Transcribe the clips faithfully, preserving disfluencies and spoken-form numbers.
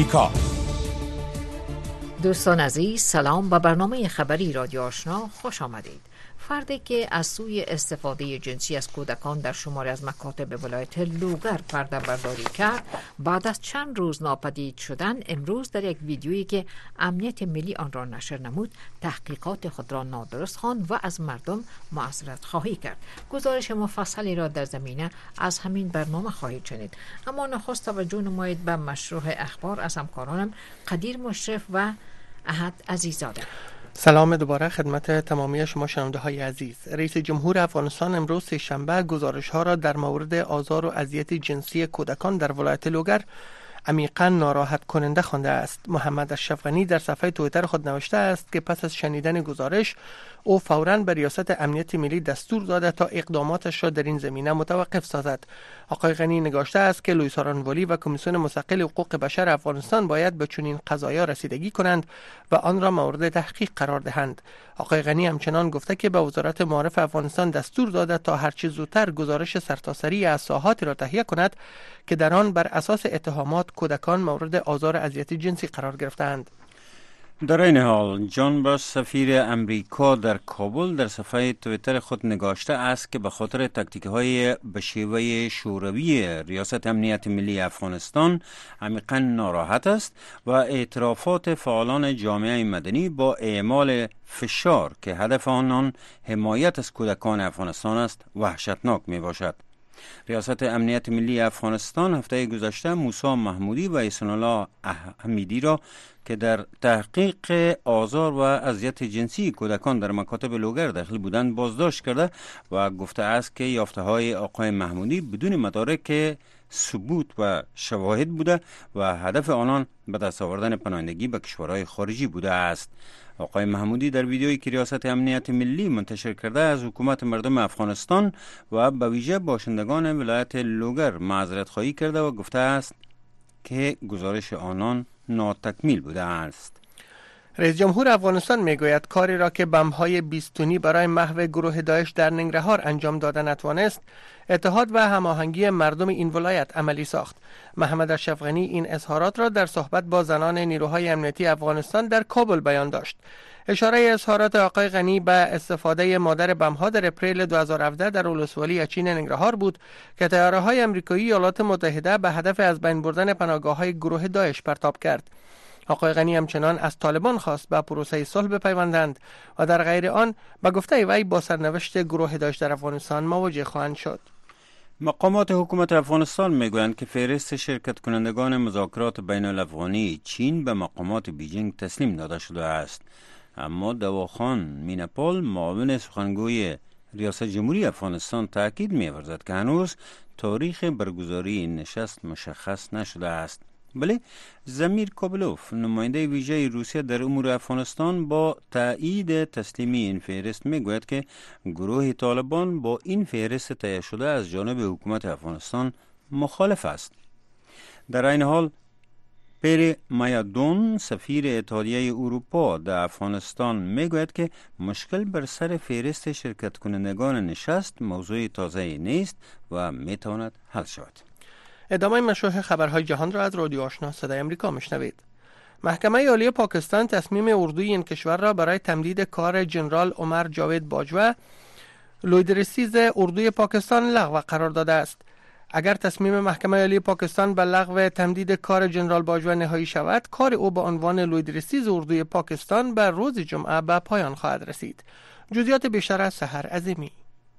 آمریکا. دوستان عزیز، سلام. به برنامه خبری رادیو آشنا خوش آمدید. فردی که از سوی استفاده جنسی از کودکان در شماری از مکاتب ولایت لوگر پرده برداری کرد، بعد از چند روز ناپدید شدن، امروز در یک ویدیویی که امنیت ملی آن را نشر نمود، تحقیقات خود را نادرست خواند و از مردم معذرت خواهی کرد. گزارش مفصلی را در زمینه از همین برنامه خواهید شنید. اما نخست توجه نمایید به مشروع اخبار از همکارانم قدیر مشرف و احد عزیزاده. سلام دوباره خدمت تمامی شما شنونده های عزیز. رئیس جمهور افغانستان امروز سه‌شنبه گزارش ها را در مورد آزار و اذیت جنسی کودکان در ولایت لوگر عمیقاً ناراحت کننده خوانده است. محمد اشرف غنی در صفحه توییتر خود نوشته است که پس از شنیدن گزارش او فوراً به ریاست امنیت ملی دستور داده تا اقداماتش را در این زمینه متوقف سازد. آقای غنی نگاشته است که لویس آرانولی و کمیسیون مستقل حقوق بشر افغانستان باید به چنین قضایا رسیدگی کنند و آن را مورد تحقیق قرار دهند. آقای غنی همچنان گفته که به وزارت معارف افغانستان دستور داده تا هرچه زودتر گزارش سرتاسری از ساحاتی را تهیه کند که در آن بر اساس اتهامات کودکان مورد آزار و اذیت جنسی قرار گرفتند. در این حال جان باش سفیر امریکا در کابل در صفحه توییتر خود نگاشته است که به خاطر تاکتیک های به شیوه شوروی ریاست امنیت ملی افغانستان عمیقاً ناراحت است و اعترافات فعالان جامعه مدنی با اعمال فشار که هدف آنان حمایت از کودکان افغانستان است وحشتناک می باشد. ریاست امنیت ملی افغانستان هفته گذشته موسی محمودی و احسان الله حمیدی را که در تحقیق آزار و اذیت جنسی کودکان در مکاتب لوگر داخل بودند بازداشت کرده و گفته است که یافته های آقای محمودی بدون مدارک ثبوت و شواهد بوده و هدف آنان به دست آوردن پناهندگی به کشورهای خارجی بوده است. آقای محمودی در ویدیویی که ریاست امنیت ملی منتشر کرده از حکومت مردم افغانستان و به ویژه باشندگان ولایت لوگر معذرت خواهی کرده و گفته است که گزارش آنان ناتکمیل بوده است. رئیس جمهور افغانستان میگوید کاری را که بمب‌های بیستونی برای محو گروه داعش در ننگرهار انجام داده نتوانست، اتحاد و هماهنگی مردم این ولایت عملی ساخت. محمد اشرف غنی این اظهارات را در صحبت با زنان نیروهای امنیتی افغانستان در کابل بیان داشت. اشاره اظهارات آقای غنی به استفاده مادر بمب‌ها در اپریل دو هزار و هفده در ولسوالی اچین ننگرهار بود که طیاره‌های آمریکایی ایالات متحده به هدف از بین بردن پناهگاه‌های گروه داعش پرتاب کرد. آقای غنی همچنان از طالبان خواست به پروسه صلح بپیوندند و در غیر آن به گفته وی با سرنوشت گروه داعش در افغانستان مواجه خواهند شد. مقامات حکومت افغانستان میگویند که فهرست شرکت کنندگان مذاکرات بین الافغانی چین به مقامات بیجینگ تسلیم داده شده است. اما دواخان مینپال معاون سخنگوی ریاست جمهوری افغانستان تاکید می‌ورزد که هنوز تاریخ برگزاری این نشست مشخص نشده است. بله، زمیر کابلوف نماینده ویژه روسیه در امور افغانستان با تایید تسلیمی این فهرست میگوید که گروه طالبان با این فهرست تهیه شده از جانب حکومت افغانستان مخالف است. در این حال پیر مایادون سفیر اتحادیه اروپا در افغانستان میگوید که مشکل بر سر فهرست شرکت کنندگان نشست موضوع تازه نیست و میتواند حل شود. ادامه مشروع خبرهای جهان را از رادیو آشنا صدای امریکا میشنوید. محکمه عالی پاکستان تصمیم اردوی این کشور را برای تمدید کار جنرال عمر جاوید باجوه لویدرسیز اردوی پاکستان لغو قرار داده است. اگر تصمیم محکمه عالی پاکستان به لغو تمدید کار جنرال باجوه نهایی شود، کار او به عنوان لویدرسیز اردوی پاکستان به روز جمعه به پایان خواهد رسید. جزئیات بیشتر از سحر عظیمی.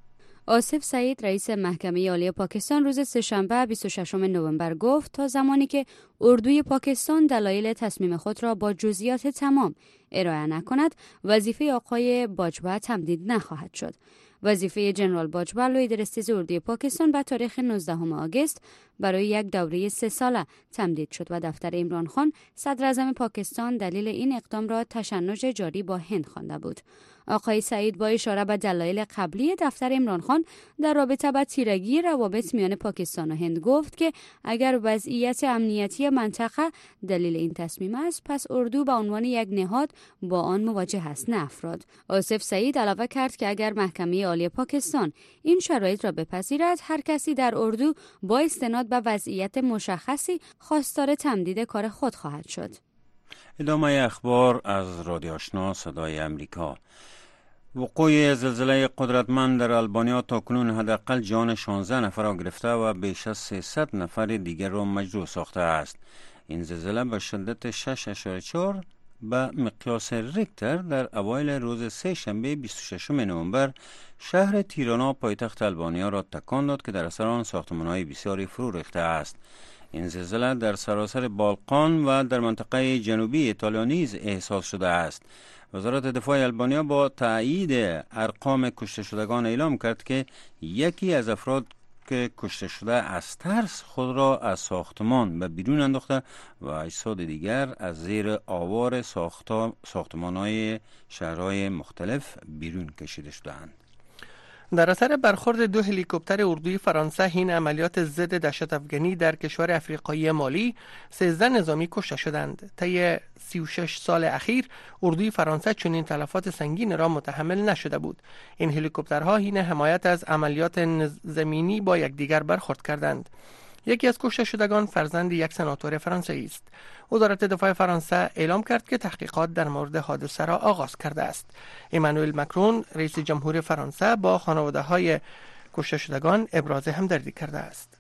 آصف سعید رئیس محکمه عالی پاکستان روز سه‌شنبه بیست و ششم نوامبر گفت تا زمانی که اردوی پاکستان دلایل تصمیم خود را با جزئیات تمام ارائه نکند، وظیفه آقای باجوه تمدید نخواهد شد. وظیفه جنرال باجوه لویدرسیز اردوی پاکستان به تاریخ نوزدهم آگوست برای یک دوره سه ساله تمدید شد و دفتر عمران خان صدر اعظم پاکستان دلیل این اقدام را تشنج جاری با هند خوانده بود. آقای سعید با اشاره به دلایل قبلی دفتر عمران خان در رابطه با تیرگی روابط میان پاکستان و هند گفت که اگر وضعیت امنیتی منطقه دلیل این تصمیم است، پس اردو به عنوان یک نهاد با آن مواجه است، نه افراد. آصف سعید علاوه کرد که اگر محکمه عالی پاکستان این شرایط را بپذیرد، هر کسی در اردو با استناد به وضعیت مشخصی خواستار تمدید کار خود خواهد شد. ادامه اخبار از رادیو آشنا صدای امریکا. وقوع زلزله قدرتمند در آلبانیا تا کنون حداقل جان شانزده نفر را گرفته و بیش از سیصد نفر دیگر را مجروح ساخته است. این زلزله به شدت شش اشاره چهار به مقیاس ریکتر در اوایل روز سه شنبه بیست و ششم نوامبر شهر تیرانا پایتخت آلبانیا را تکان داد که در اثر آن ساختمان‌های بسیاری فرو ریخته است. این زلزله در سراسر بالقان و در منطقه جنوبی ایتالیا نیز احساس شده است. وزارت دفاع آلبانیا با تایید ارقام کشته شدگان اعلام کرد که یکی از افراد که کشته شده از ترس خود را از ساختمان به بیرون انداخته و اجساد دیگر از زیر آوار ساختمان‌های شهرهای مختلف بیرون کشیده شدند. در اثر برخورد دو هلیکوپتر اردوی فرانسه حین عملیات ضد دهشت افغانی در کشور افریقایی مالی، سیزده نظامی کشته شدند. طی سی و شش سال اخیر اردوی فرانسه چنین تلفات سنگین را متحمل نشده بود. این هلیکوپترها حین حمایت از عملیات زمینی با یکدیگر برخورد کردند. یکی از کشته شدگان فرزند یک سناتور فرانسوی است. وزارت دفاع فرانسه اعلام کرد که تحقیقات در مورد حادثه را آغاز کرده است. ایمانوئل مکرون رئیس جمهور فرانسه با خانواده‌های کشته شدگان ابراز همدردی کرده است.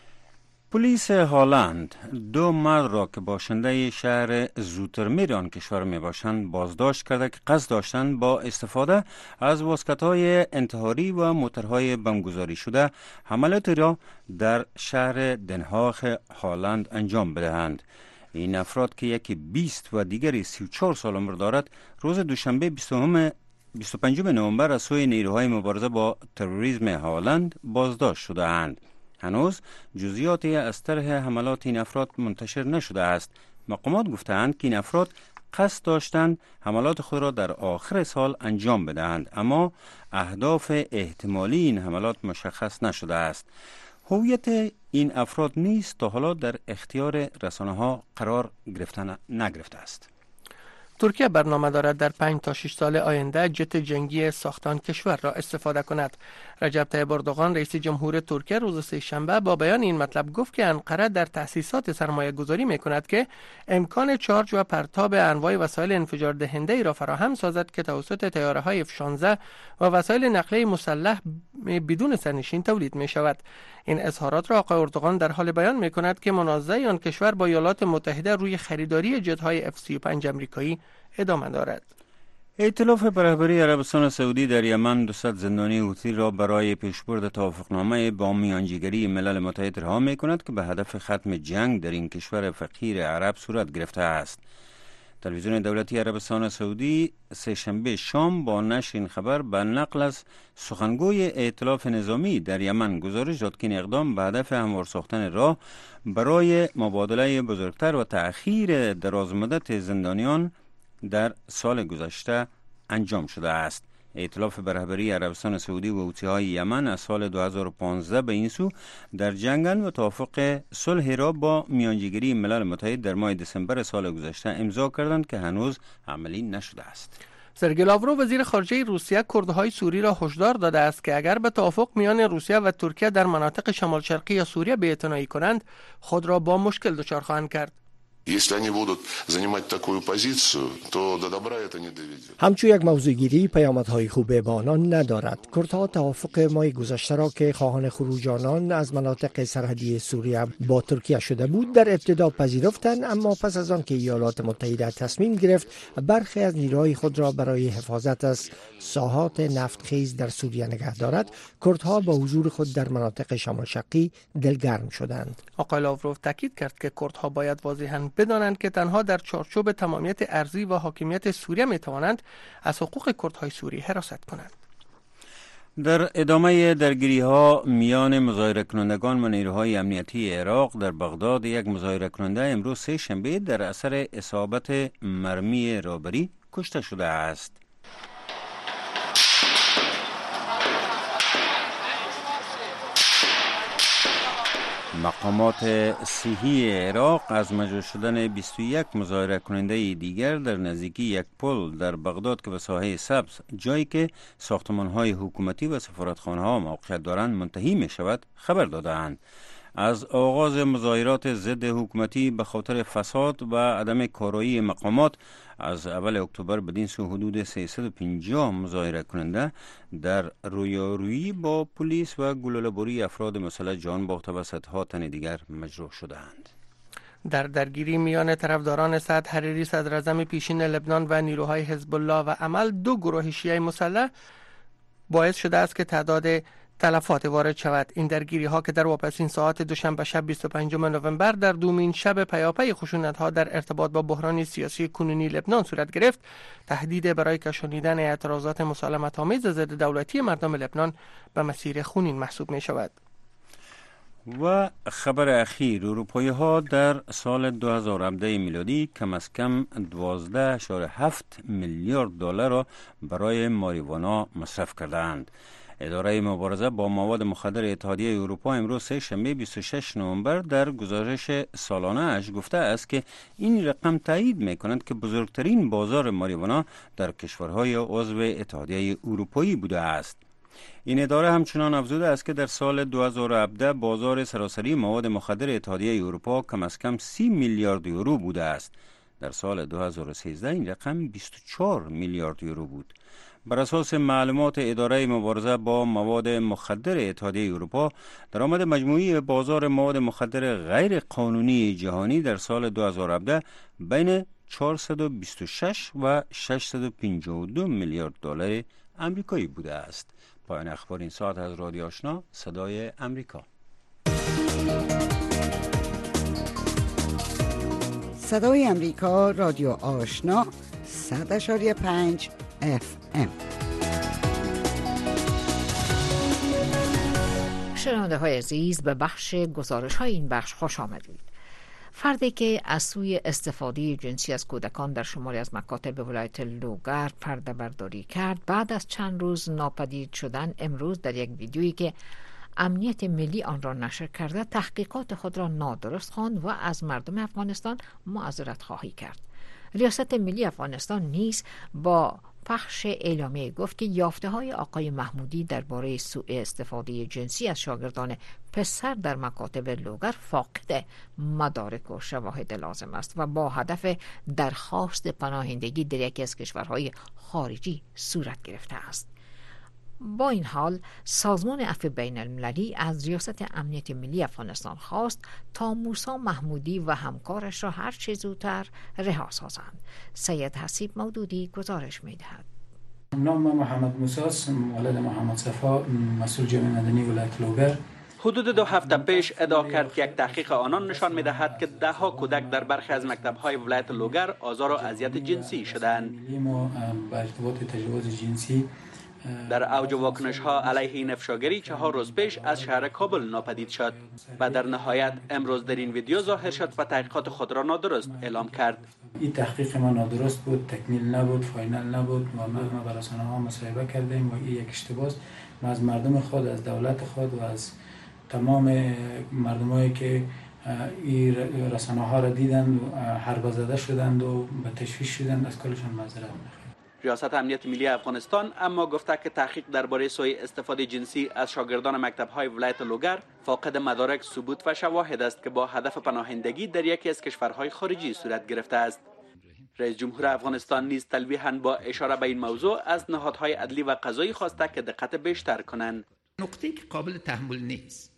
پلیس هلند دو مرد را که باشنده شهر زوترمیر آن کشور می باشند بازداشت کرده که قصد داشتند با استفاده از واسکت‌های انتحاری و موترهای بمبگذاری شده حملات را در شهر دنهاغ هلند انجام بدهند. این افراد که یکی بیست و دیگری سی و چهار سال عمر دارد، روز دوشنبه بیست و پنجم نوامبر از سوی نیروهای مبارزه با تروریسم هلند بازداشت شده اند. هنوز جزئیاتی از طرح حملات این افراد منتشر نشده است. مقامات گفتند که این افراد قصد داشتند حملات خود را در آخر سال انجام بدهند، اما اهداف احتمالی این حملات مشخص نشده است. هویت این افراد نیز تا حالا در اختیار رسانه‌ها قرار گرفتن نگرفته است. ترکیه برنامه دارد در پنج تا شش سال آینده جت جنگی ساختان کشور را استفاده کند. رجب طیب اردوغان رئیس جمهور ترکیه روز سه شنبه با بیان این مطلب گفت که انقره در تأسیسات سرمایه گذاری می کند که امکان چارج و پرتاب انواع وسایل انفجار دهنده ای را فراهم سازد که توسط طیاره های اف شانزده و وسایل نقلیه مسلح بدون سرنشین تولید می شود. این اظهارات را آقای اردوغان در حال بیان می کند که منازعه آن کشور با ایالات متحده روی خریداری جت های اف سی و پنج امریکایی ادامه دارد. ائتلاف به رهبری عربستان سعودی در یمن دویست زندانی حوثی را برای پیشبرد توافقنامه با میانجیگری ملل متحد رها می کند که به هدف ختم جنگ در این کشور فقیر عرب صورت گرفته است. تلویزیون دولتی عربستان سعودی سه شنبه شام با نشر این خبر به نقل از سخنگوی ائتلاف نظامی در یمن گزارش داد که این اقدام به هدف هموار ساختن راه برای مبادله بزرگتر و تأخیر درازمدت زندانیان در سال گذشته انجام شده است. ائتلاف به رهبری عربستان سعودی و حوثی‌های یمن از سال دو هزار و پانزده به این سو در جنگند و توافق صلح را با میانجیگری ملل متحد در ماه دسامبر سال گذشته امضا کردند که هنوز عملی نشده است. سرگئی لاوروف وزیر خارجه روسیه کردهای سوری را هشدار داده است که اگر به توافق میان روسیه و ترکیه در مناطق شمال شرقی سوریه بی‌اعتنایی کنند، خود را با مشکل دچار خواهند کرد. همچون یک موضوعگیری پیامدهای خوب به آنان ندارد. کردها توافق ماه گذشته را که خواهان خروج آنان از مناطق سرحدی سوریه با ترکیه شده بود در ابتدا پذیرفتند، اما پس از آن که ایالات متحده تصمیم گرفت برخی از نیروهای خود را برای حفاظت از ساحات نفتخیز در سوریه نگه دارد، کردها با حضور خود در مناطق شمال شرقی دلگرم شدند. آقای لاوروف تاکید کرد که کردها باید واضحاً بدانند که تنها در چارچوب تمامیت ارضی و حاکمیت سوریه می توانند از حقوق کردهای سوری حراست کنند. در ادامه درگیری ها میان مظاهره کنندگان و نیروهای امنیتی عراق در بغداد، یک مظاهره کننده امروز سه شنبه در اثر اصابت مرمی رابری کشته شده است. مقامات صحی عراق از مجروح شدن بیست و یک مظاهره کننده دیگر در نزدیکی یک پل در بغداد که به ساحه سبز، جایی که ساختمان‌های حکومتی و سفارتخانه‌ها موقعیت دارند، منتهی می شود خبر دادند. از آغاز مظاهرات ضد حکومتی به خاطر فساد و عدم کارایی مقامات از اول اکتبر بدین سو حدود سیصد و پنجاه مظاهره کننده در رویارویی با پلیس و گلوله‌باری افراد مسلح جان باخته و صدها تن دیگر مجروح شدند. در درگیری میان طرفداران سعد حریری صدراعظم پیشین لبنان و نیروهای حزب الله و عمل، دو گروه شیعه مسلح باعث شده است که تعداد تلفات وارد شود. این درگیری ها که در واپسین ساعات دوشنبه شب بیست و پنجم نوامبر در دومین شب پیاپی خشونت ها در ارتباط با بحران سیاسی کنونی لبنان صورت گرفت، تهدید برای کشانیدن اعتراضات مسالمت آمیز ضد دولتی مردم لبنان به مسیر خونین محسوب می شود. و خبر اخیر، اروپایی ها در سال دو هزار و هفده میلادی کم از کم دوازده و هفت میلیارد دلار را برای ماریوانا مصرف کردند. اداره مبارزه با مواد مخدر اتحادیه اروپا امروز سه شنبه بیست و شش نوامبر در گزارش سالانه اش گفته است که این رقم تایید می‌کند که بزرگترین بازار ماریوانا در کشورهای عضو اتحادیه اروپایی بوده است. این اداره همچنان افزوده است که در سال دو هزار و هفده بازار سراسری مواد مخدر اتحادیه اروپا کم از کم سی میلیارد یورو بوده است. در سال دو هزار و سیزده این رقم بیست و چهار میلیارد یورو بود. بر اساس معلومات اداره مبارزه با مواد مخدر اتحادیه اروپا، درآمد مجموعی بازار مواد مخدر غیر قانونی جهانی در سال دو هزار و هفده بین چهارصد و بیست و شش و ششصد و پنجاه و دو میلیارد دلار آمریکایی بوده است. پایان اخبار این ساعت از رادیو آشنا صدای امریکا. صدای امریکا، رادیو آشنا، صد اشاری پنج اف ام. شنونده های عزیز، به بخش گزارش های این بخش خوش آمدید. فردی که از سوی استفاده جنسی از کودکان در شماری از مکاتب ولایت لوگر پرده برداری کرد، بعد از چند روز ناپدید شدن، امروز در یک ویدیویی که امنیت ملی آن را نشر کرده تحقیقات خود را نادرست خواند و از مردم افغانستان معذرت خواهی کرد. ریاست ملی افغانستان نیز با پخش اعلامیه گفت که یافته های آقای محمودی درباره سوء استفاده جنسی از شاگردان پسر در مکاتب لوگر فاقد مدارک و شواهد لازم است و با هدف درخواست پناهندگی در یکی از کشورهای خارجی صورت گرفته است. با این حال سازمان عفو بین المللی از ریاست امنیت ملی افغانستان خواست تا موسی محمودی و همکارش را هر چه زودتر رها سازند. سید حسیب مودودی گزارش می‌دهد. نام محمد موسی است، ولد محمد صفا، مسئول جامعه مدنی ولایت لوگر. حدود دو هفته پیش ادعا کرد که یک تحقیق آنان نشان می‌دهد که ده ها کودک در برخی از مکتب‌های ولایت لوگر آزار و اذیت جنسی شدند. ما با ارتباط تجاوز جنسی در اوج واکنش ها علیه این افشاگری چهار روز پیش از شهر کابل ناپدید شد و در نهایت امروز در این ویدیو ظاهر شد و تحقیقات خود را نادرست اعلام کرد. این تحقیق ما نادرست بود، تکمیل نبود، فاینال نبود و ما با رسانه‌ها مصاحبه کردیم و این یک اشتباه است. ما از مردم خود، از دولت خود و از تمام مردمایی که این رسانه‌ها را دیدند و حربه زده شدند و به تشویش شدند از کلشان معذرت می‌خوایم. ریاست امنیت ملی افغانستان اما گفته که تحقیق درباره سوء استفاده جنسی از شاگردان مکتب‌های ولایت لوگر فاقد مدارک، ثبوت و شواهد است که با هدف پناهندگی در یکی از کشورهای خارجی صورت گرفته است. رئیس جمهور افغانستان نیز تلویحاً با اشاره به این موضوع از نهادهای عدلی و قضایی خواسته که دقت بیشتر کنند. نقطه‌ای که قابل تحمل نیست،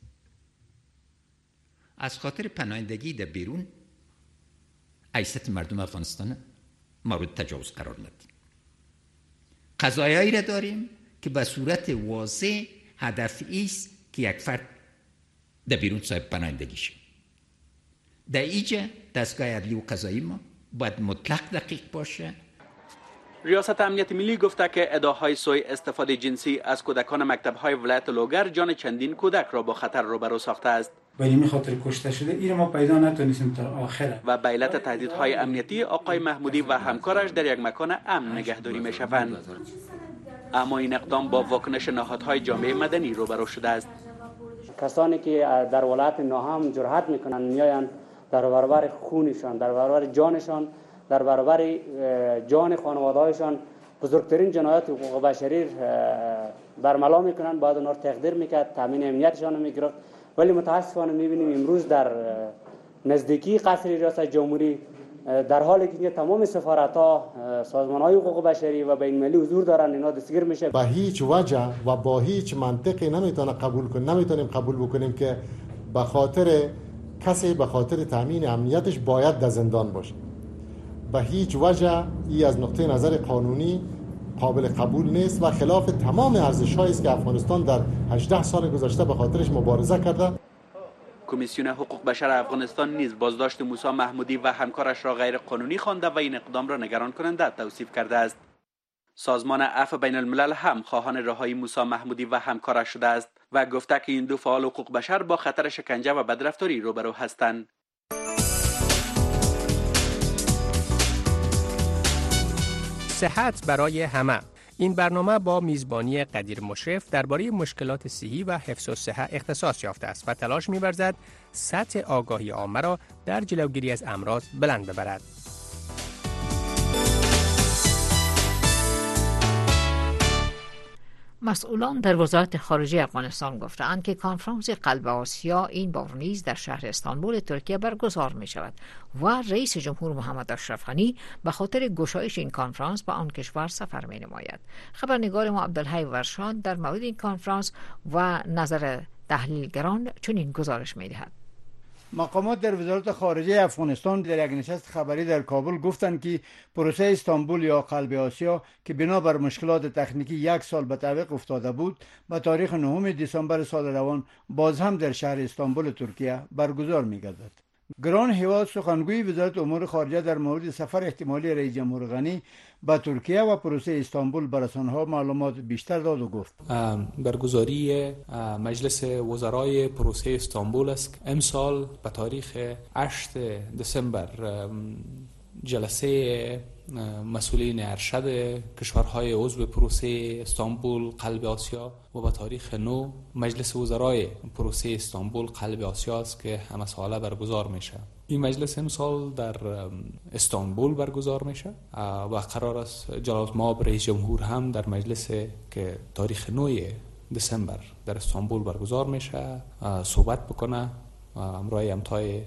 از خاطر پناهندگی در بیرون حیثیت مردم افغانستان مورد تجاوز قرار ندیم. قضایایی را داریم که به صورت واضح هدفی است که یک فرد در بیرون صاحب پناهندگی شد. در اینجا دستگاه عدلی و قضایی ما باید مطلق دقیق باشه. ریاست امنیت ملی گفته که ادعاهای سوء استفاده جنسی از کودکان مکتب‌های ولایت لوگر جان چندین کودک را با خطر روبرو ساخته است. به این خاطر کشته شده، این ما پیدا نتونستیم تا آخره. و به علت تهدیدهای امنیتی آقای محمودی و همکارش در یک مکان امن نگهداری می‌شوند. اما این اقدام با واکنش نهادهای جامعه مدنی روبرو شده است. کسانی که در ولایت نهم جرأت میکنن میاین در برابر خونشان، در برابر جانشان، در برابر جان خانواده‌هایشان بزرگترین جنایات حقوق بشری برملا میکنن، باید اونها رو تقدیر میکرد، تامین امنیتشان رو میگرفت. ولی متاسفانه میبینیم امروز در نزدیکی قصر ریاست جمهوری در حالی که تمام سفارت‌ها، سازمان‌های حقوق بشری و بین‌المللی حضور دارن، اینا دستگیر میشه. با هیچ وجه و با هیچ منطقی نمیتونه قبول کنیم، نمیتونیم قبول بکنیم که به خاطر کسی به خاطر تامین امنیتش باید در زندان باشه. به هیچ وجه ای از نقطه نظر قانونی قابل قبول نیست و خلاف تمام ارزش‌هایی است که افغانستان در هجده سال گذشته به خاطرش مبارزه کرده. کمیسیون حقوق بشر افغانستان نیز بازداشت موسی محمودی و همکارش را غیر قانونی خوانده و این اقدام را نگران کننده توصیف کرده است. سازمان عفو بین الملل هم خواهان رهایی موسی محمودی و همکارش شده است و گفته که این دو فعال حقوق بشر با خطر شکنجه و بدرفتاری روبرو هستند. صحت برای همه. این برنامه با میزبانی قدیر مشرف درباره مشکلات صحی و حفظ الصحه اختصاص یافته است و تلاش می‌ورزد سطح آگاهی عامه را در جلوگیری از امراض بلند ببرد. مسئولان در وزارت خارجه افغانستان گفتند که کنفرانس قلب آسیا این بار نیز در شهر استانبول ترکیه برگزار می شود و رئیس جمهور محمد اشرف غنی به خاطر گشایش این کنفرانس به آن کشور سفر می نماید. خبرنگار ما عبدالحی ورشاد در مورد این کنفرانس و نظر تحلیلگران چنین گزارش می دهد. مقامات در وزارت خارجه افغانستان در یک نشست خبری در کابل گفتند که پروسه استانبول یا قلب آسیا که بنابر مشکلات تکنیکی یک سال به تعویق افتاده بود، به تاریخ نهم دسامبر سال روان باز هم در شهر استانبول ترکیه برگزار می‌گردد. گران هیواد سخنگوی وزارت امور خارجه در مورد سفر احتمالی رئیس جمهور غنی به ترکیه و پروسه استانبول به رسانه‌ها معلومات بیشتر داد و گفت برگزاری مجلس وزرای پروسه استانبول است. امسال به تاریخ هشتم دسامبر جلسه مسئولین ارشد کشورهای عضو پروسه استانبول قلب آسیا و به تاریخ نو مجلس وزرای پروسه استانبول قلب آسیا است که همه ساله برگزار میشه. این مجلس امسال در استانبول برگزار میشه و قرار است جلالت مآب رئیس جمهور هم در مجلس که تاریخ نو دسامبر در استانبول برگزار میشه صحبت بکنه، همراه همتای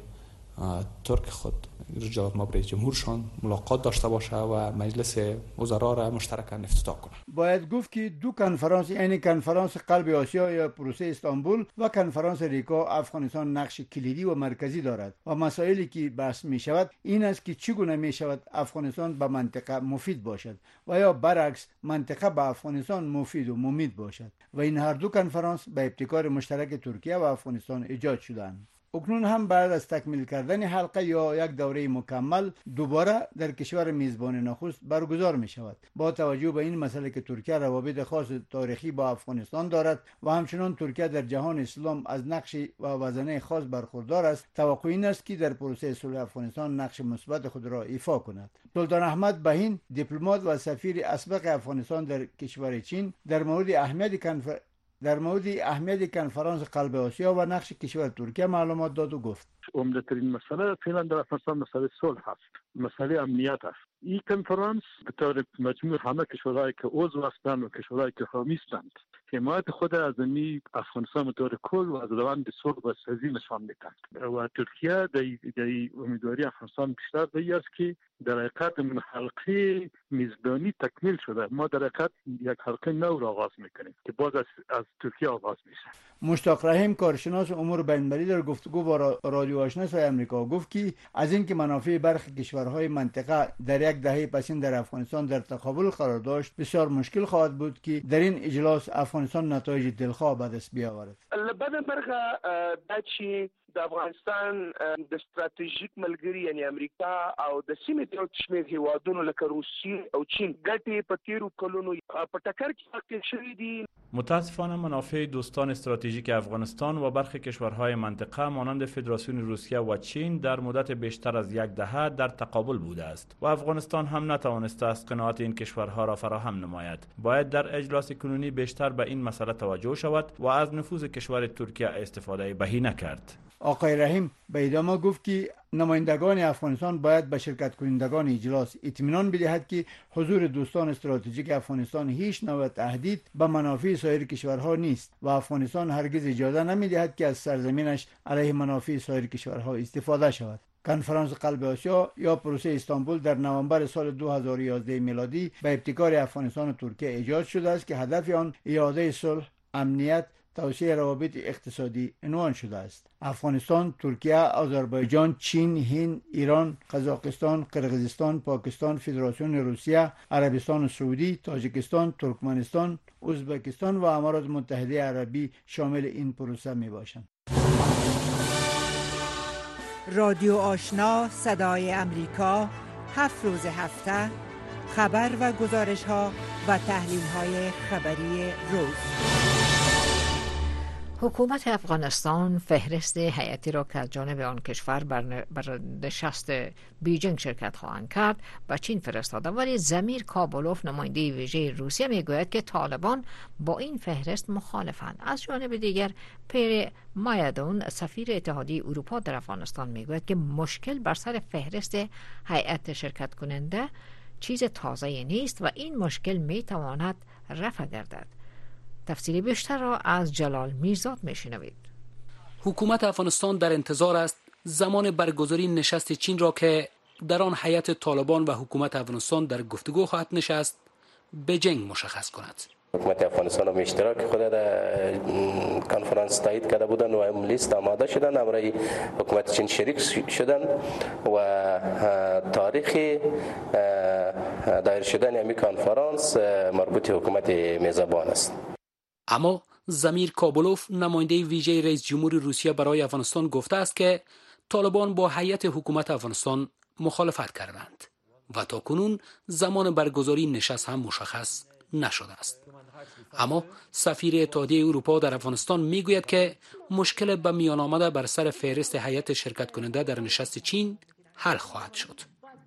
ترک خود جلالت مآب رئیس جمهورشان ملاقات داشته باشه و مجلس وزرا را مشترکاً افتتاح کنه. باید گفت که دو کنفرانس، یعنی کنفرانس قلب آسیا یا پروسه استانبول و کنفرانس ریکا، افغانستان نقش کلیدی و مرکزی دارد و مسائلی که بحث می شود این است که چگونه می شود افغانستان به منطقه مفید باشد و یا برعکس منطقه به افغانستان مفید و ممید باشد و این هر دو کنفرانس به ابتکار مشترک ترکیه و افغانستان ایجاد شدند. اکنون هم بعد از تکمیل کردن حلقه یا یک دوره مکمل دوباره در کشور میزبان نخست برگزار می شود. با توجه به این مسئله که ترکیه روابط خاص تاریخی با افغانستان دارد و همچنان ترکیه در جهان اسلام از نقش و وزنه خاص برخوردار است، توقع این است که در پروسه صلح افغانستان نقش مثبت خود را ایفا کند. سلطان احمد بهین، دیپلمات و سفیر اسبق افغانستان در کشور چین، در مورد اهمیت کنفرانس در مورد اهمیت کنفرانس قلب آسیا و نقش کشور ترکیه معلومات داد و گفت عمده ترین مسئله فعلا در افغانستان مسئله صلح است، مسئله امنیت است. این کنفرانس به طور مجموع همه کشورهایی که عضو هستند و کشورهایی که حامی هستند حمایت خود از این افغانستان به طور کل و از روند صلح و سازی نشان میدهد و ترکیه در امیدواری افغانستان بیشتر به است که در حقیقت من حلقه میزبانی تکمیل شده. ما در حقیقت یک حلقه نو را آغاز میکنیم که باز از, از ترکیه آغاز میشه. مشتاق رحیم، کارشناس امور بین‌المللی، در گفتگو با رادیو آشنا صدای آمریکا گفت که از اینکه منافع برخی کشورهای منطقه در یک دهه پسین در افغانستان در تقابل قرار داشت، بسیار مشکل خواهد بود که در این اجلاس افغانستان نتایج دلخواه به دست بیاورد. لبنان برغه دچی د افغانستان د ستراتیژیک ملګری یعنی امریکا او د سیمې د یو شمېر هیوادونو لکه روسیه او چین ګټې په تیرو کلونو په ټکر کې واقع شوي دي. متاسفانه منافع دوستان استراتژیک افغانستان و برخی کشورهای منطقه مانند فدراسیون روسیه و چین در مدت بیشتر از یک دهه در تقابل بوده است و افغانستان هم نتوانسته است قناعت این کشورها را فراهم نماید. باید در اجلاس کنونی بیشتر به این مسئله توجه شود و از نفوذ کشور ترکیه استفاده بهینه کرد. آقای رحیم به ادامه گفت که نمایندگان افغانستان باید به شرکت کنندگان اجلاس اطمینان بدهد که حضور دوستان استراتژیک افغانستان هیچ نوع تهدید به منافع سایر کشورها نیست و افغانستان هرگز اجازه نمیدهد که از سرزمینش علیه منافع سایر کشورها استفاده شود. کنفرانس قلب آسیا یا پروسه استانبول در نوامبر سال دو هزار و یازده میلادی به ابتکار افغانستان و ترکیه ایجاد شده است که هدف آن اعاده صلح، امنیت، توسعه روابط اقتصادی عنوان شده است. افغانستان، ترکیه، آذربایجان، چین، هند، ایران، قزاقستان، قرقیزستان، پاکستان، فدراسیون روسیه، عربستان سعودی، تاجیکستان، ترکمنستان، ازبکستان و امارات متحده عربی شامل این پروسه می باشند. رادیو آشنا صدای امریکا، هفت روز هفته، خبر و گزارش ها و تحلیل های خبری روز. حکومت افغانستان فهرست هیئتی را که از جانب آن کشور بر, بر نشست بیجینگ شرکت خواهند کرد به چین فرستاده، ولی زمیر کابلوف نماینده ویژه روسیه میگوید که طالبان با این فهرست مخالفند. از جانب دیگر پیر مایدون سفیر اتحادیه اروپا در افغانستان میگوید که مشکل بر سر فهرست هیئت شرکت کننده چیز تازه نیست و این مشکل میتواند رفع گردد. تفصیلی بیشتر را از جلال میرزاد میشنوید. حکومت افغانستان در انتظار است زمان برگزاری نشست چین را که در آن هیئت طالبان و حکومت افغانستان در گفتگو خواهد نشست بیجینگ مشخص کند. حکومت افغانستان هم اشتراک خود در کنفرانس تایید کرده بودند و هم لیست آماده شدند، امروز حکومت چین شریک شدند و تاریخ دایر شدن همین کنفرانس مربوط حکومت میزبان است. اما زمیر کابلوف نماینده ویژه رئیس جمهور روسیه برای افغانستان گفته است که طالبان با هیئت حکومت افغانستان مخالفت کردند و تاکنون زمان برگزاری نشست هم مشخص نشده است. اما سفیر اتحادیه اروپا در افغانستان میگوید که مشکل به میان آمده بر سر فهرست هیئت شرکت کننده در نشست چین حل خواهد شد.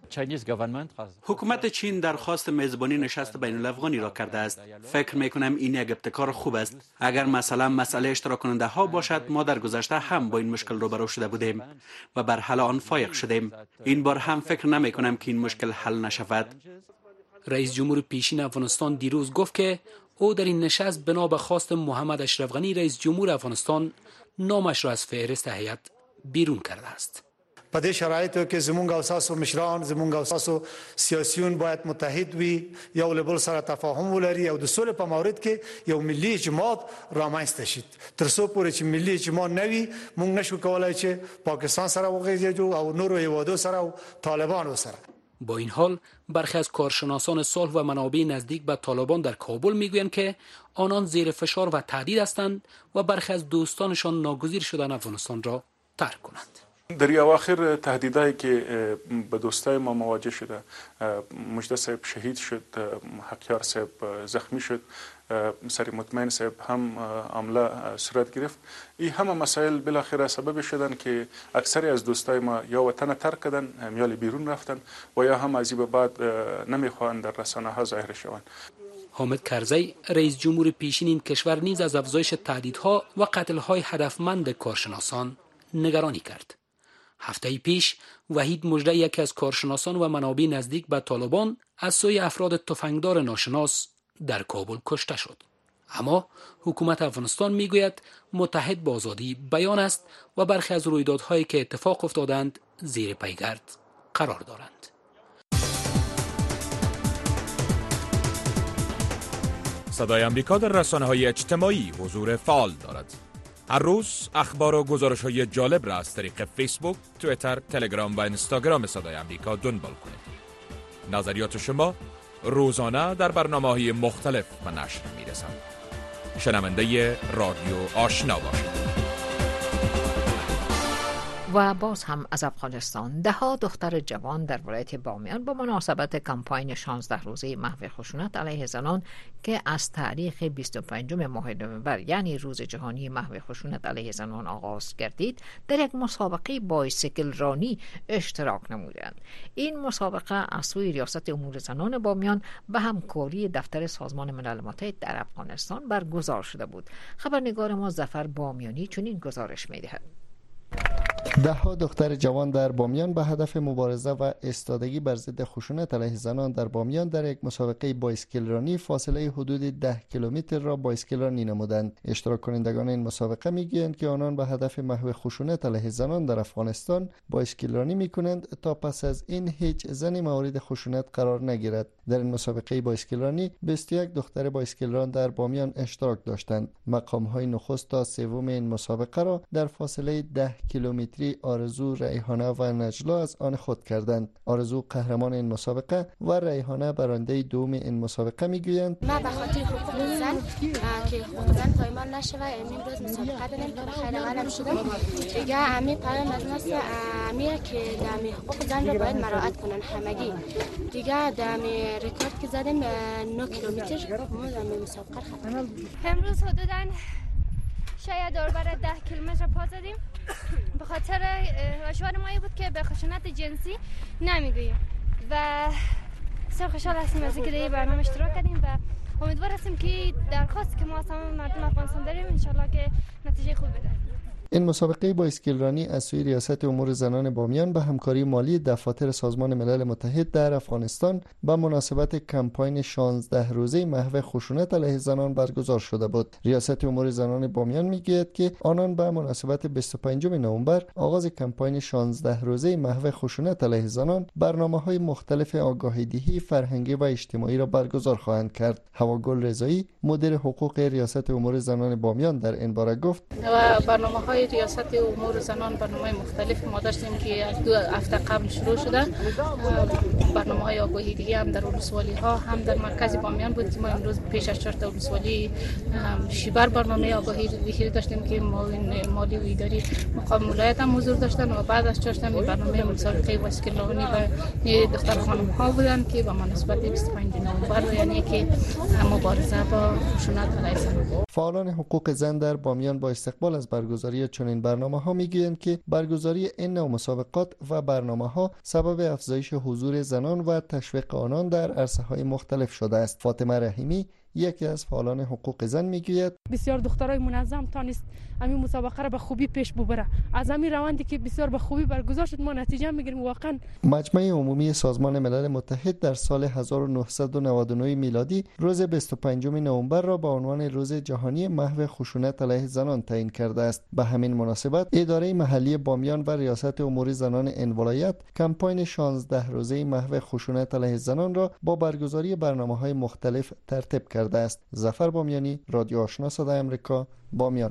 حکومت چین درخواست میزبانی نشست بین الافغانی را کرده است. فکر میکنم این یک ابتکار خوب است. اگر مثلا مسئله اشتراک کننده ها باشد، ما در گذشته هم با این مشکل روبرو شده بودیم و بر حل آن فایق شدیم. این بار هم فکر نمیکنم که این مشکل حل نشود. رئیس جمهور پیشین افغانستان دیروز گفت که او در این نشست بنا به خواست محمد اشرف غنی رئیس جمهور افغانستان نامش را از فهرست هیئت بیرون کرده است. په دې شرایطو کې زمونږ او تاسو مشران، زمونږ او تاسو سیاسيون باید متحد وي، یو له بل سره تفاهم ولري او د سولې په مورد کې یو ملي اجماع رامنځته شي. تر څو پورې چې ملي اجماع نه وي، موږ نشو کولای چې پاکستان سره وغږیږو او نورو هیوادو سره او طالبانو سره. با این حال برخی از کارشناسان صلح و منابع نزدیک به طالبان در کابل میگویند که آنان زیر فشار و تهدید هستند و برخی از دوستانشان ناگزیر شدن افغانستان را ترک کنند. در اواخر تهدیدایی که به دوستای ما مواجه شده، مجده صاحب شهید شد، حقیار صاحب زخمی شد، سری مطمئن صاحب هم عمله صورت گرفت. این همه مسائل بالاخره سبب شدن که اکثری از دوستای ما یا وطن ترک کردن یا بیرون رفتن و یا هم از این به بعد نمیخواهند در رسانه ها ظاهر شوند. حامد کرزی رئیس جمهور پیشین این کشور نیز از افزایش تهدیدها و قتل‌های هدفمند کارشناسان نگرانی کرد. هفته پیش وحید مژده، یکی از کارشناسان و منابع نزدیک به طالبان، از سوی افراد تفنگدار ناشناس در کابل کشته شد. اما حکومت افغانستان میگوید متحد با آزادی بیان است و برخی از رویدادهایی که اتفاق افتادند زیر پیگرد قرار دارند. صدای امریکا در رسانه‌های اجتماعی حضور فعال دارد. هر روز اخبار و گزارش‌های جالب را از طریق فیسبوک، توییتر، تلگرام و اینستاگرام صدای امریکا دنبال کنید. نظریات شما روزانه در برنامه‌های مختلف به نشر می‌رسند. شنونده رادیو آشنا باشید. و باز هم از افغانستان ده ها دختر جوان در ولایت بامیان با مناسبت کمپاین شانزده روزه محو خشونت علیه زنان که از تاریخ بیست و پنجم ماه نوامبر یعنی روز جهانی محو خشونت علیه زنان آغاز گردید در یک مسابقه بایسیکل رانی اشتراک نمودند. این مسابقه از سوی ریاست امور زنان بامیان به همکاری دفتر سازمان ملل متحد در افغانستان برگزار شده بود. خبرنگار ما ظفر بامیانی چنین گزارش می‌دهد. ده ها دختر جوان در بامیان به هدف مبارزه و ایستادگی بر ضد خشونت علیه زنان در بامیان در یک مسابقه بایسکل رانی فاصله حدود ده کیلومتر را بایسکل رانی نمودند. اشتراک کنندگان این مسابقه میگویند که آنان به هدف محو خشونت علیه زنان در افغانستان بایسکل رانی میکنند تا پس از این هیچ زنی مورد خشونت قرار نگیرد. در این مسابقه بایسکل رانی بیست و یک دختر بایسکل ران در بامیان اشتراک داشتند. مقام های نخست تا سوم این مسابقه را در فاصله ده کیلومتری آرزو، ریحانه و نجلا از آن خود کردند. آرزو قهرمان این مسابقه و ریحانه برنده دوم این مسابقه میگویند: ما به خاطر حقوق زن که حقوق زن پایمال نشه و امروز مسابقه دادیم که خیلی غلط شدم. دیگه امی پیام از ماست امیه که دمی حقوق زن رو باید مراعات کنن همگی. دیگه دمی رکورد که زدیم نه کیلومتر ما دمی مسابقه ختم. امروز حدوداً شاید دوربر ده کیلومتر پا زدیم. به خاطر هشوار مایی بود که به خشونت جنسی نمیگوییم و بسیار خوشحال هستیم از اینکه در این برنامه اشتراک کردیم و امیدوار هستیم که درخواست که ما از تمام مردم افغانستان داریم انشالله که نتیجه خوب بده. این مسابقه بایسکل رانی از سوی ریاست امور زنان بامیان به همکاری مالی دفاتر سازمان ملل متحد در افغانستان به مناسبت کمپاین شانزده روزه محو خشونت علیه زنان برگزار شده بود. ریاست امور زنان بامیان میگوید که آنان به مناسبت بیست و پنجم نوامبر آغاز کمپاین شانزده روزه محو خشونت علیه زنان برنامه‌های مختلف آگاهی‌دهی فرهنگی و اجتماعی را برگزار خواهند کرد. هواگل رضایی مدیر حقوق ریاست امور زنان بامیان در این باره گفت: برنامه‌های ریاست امور زنان برنامه مختلف ما داشتیم که از دو هفته قبل شروع شده. برنامه‌های آگاهی‌دهی هم در ولسوالی ها هم در مرکز بامیان بود که ما امروز پیش از چهار تا ولسوالی شیبر برنامه آگاهی‌دهی داشتیم که معاون مالی و اداری مقام ولایت هم حضور داشتن و بعد از چهار تا برنامه مسابقه بایسکل رانی و دختر خانم ها بودن که به مناسبت بیست و پنجم نوامبر یعنی که مبارزه با خشونت علیه زنان. فعالان حقوق زن در بامیان با استقبال از برگزاری چنین برنامه‌ها میگویند که برگزاری این نوع مسابقات و برنامه‌ها سبب افزایش حضور زنان و تشویق آنان در عرصه‌های مختلف شده است. فاطمه رحیمی یکی از فعالان حقوق زن میگوید: بسیار دخترای منظم تانست همین مسابقه را به خوبی پیش ببره. از همین روندی که بسیار به خوبی برگزار شد ما نتیجه میگیریم. واقعا مجمع عمومی سازمان ملل متحد در سال هزار و نهصد و نود و نه میلادی روز بیست و پنجم نوامبر را به عنوان روز جهانی محو خشونت علیه زنان تعیین کرده است. به همین مناسبت اداره محلی بامیان و ریاست امور زنان این ولایت کمپاین شانزده روزه محو خشونت علیه زنان را با برگزاری برنامه‌های مختلف ترتیب کرده است. ظفر بامیانی، رادیو آشنا صدای آمریکا، بامیان.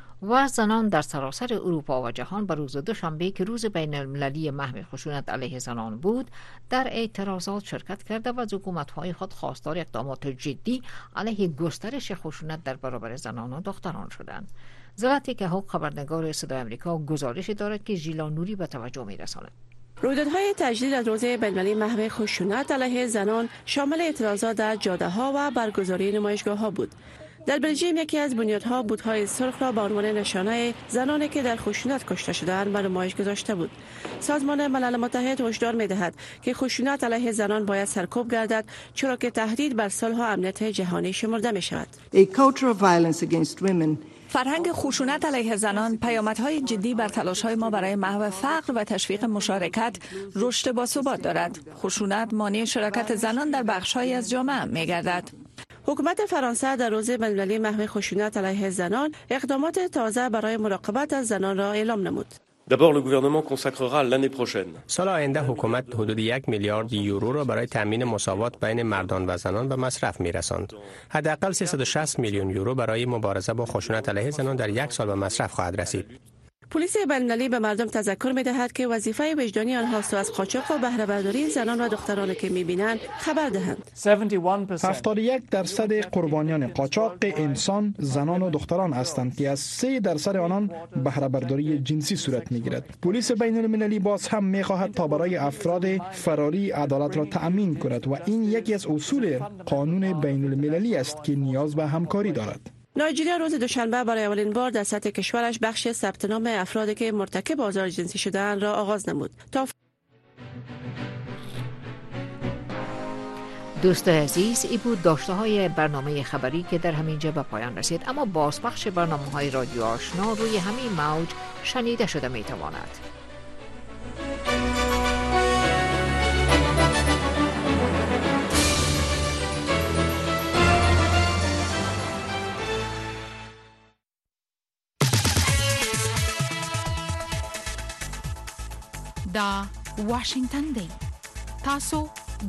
و زنان در سراسر اروپا و جهان بر روز دوشنبه که روز بین المللی محو خشونت علیه زنان بود در اعتراضات شرکت کرده و از حکومت‌های خود خواستار اقدامات جدی علیه گسترش خشونت در برابر زنان و دختران شدند. زلطی که حق خبرنگار صدای آمریکا گزارشی دارد که ژیلا نوری به توجه می‌رساند. رویدادهای تجدید از روز بین‌المللی محو خشونت علیه زنان شامل اعتراضات در جاده‌ها و برگزاری نمایشگاه‌ها بود. در بلژیم یکی از بنیادها بوت‌های سرخ را به عنوان نشانه زنانی که در خشونت کشته شدند بر نمایش گذاشته بود. سازمان ملل متحد هشدار می‌دهد که خشونت علیه زنان باید سرکوب گردد چرا که تهدید بر صلح و امنیت جهانی شمرده می‌شود. فرهنگ خشونت علیه زنان پیامدهای جدی بر تلاش‌های ما برای محو فقر و تشویق مشارکت، رشد باثبات دارد. خشونت مانع شراکت زنان در بخش‌هایی از جامعه می‌گردد. حکومت فرانسه در روز بین‌المللی محو خشونت علیه زنان اقدامات تازه برای مراقبت از زنان را اعلام نمود. D'abord, le gouvernement consacrera l'année prochaine. سال آینده حکومت حدود یک میلیارد یورو را برای تامین مساوات بین مردان و زنان به مصرف می‌رساند. حداقل سیصد و شصت میلیون یورو برای مبارزه با خشونت علیه زنان در یک سال به مصرف خواهد رسید. پلیس بین‌المللی به مردم تذکر می‌دهد که وظیفه وجدانی آنهاست از قاچاق و بهره برداری زنان و دختران که می‌بینند خبر دهند. هفتاد و یک درصد قربانیان قاچاق انسان زنان و دختران هستند که از سه درصد آنان بهره برداری جنسی صورت می‌گیرد. پلیس بین‌المللی باز هم می‌خواهد تا برای افراد فراری عدالت را تأمین کند و این یکی از اصول قانون بین‌المللی است که نیاز به همکاری دارد. نایجریا روز دوشنبه برای اولین بار در سطح کشورش بخش ثبت نام افرادی که مرتکب آزار جنسی شده‌اند را آغاز نمود. تا دوست عزیز، ای بود داشته های برنامه خبری که در همین جا به پایان رسید، اما بازپخش برنامه های رادیو آشنا روی همین موج شنیده شده می تواند. دا واشنگتن دی تاسو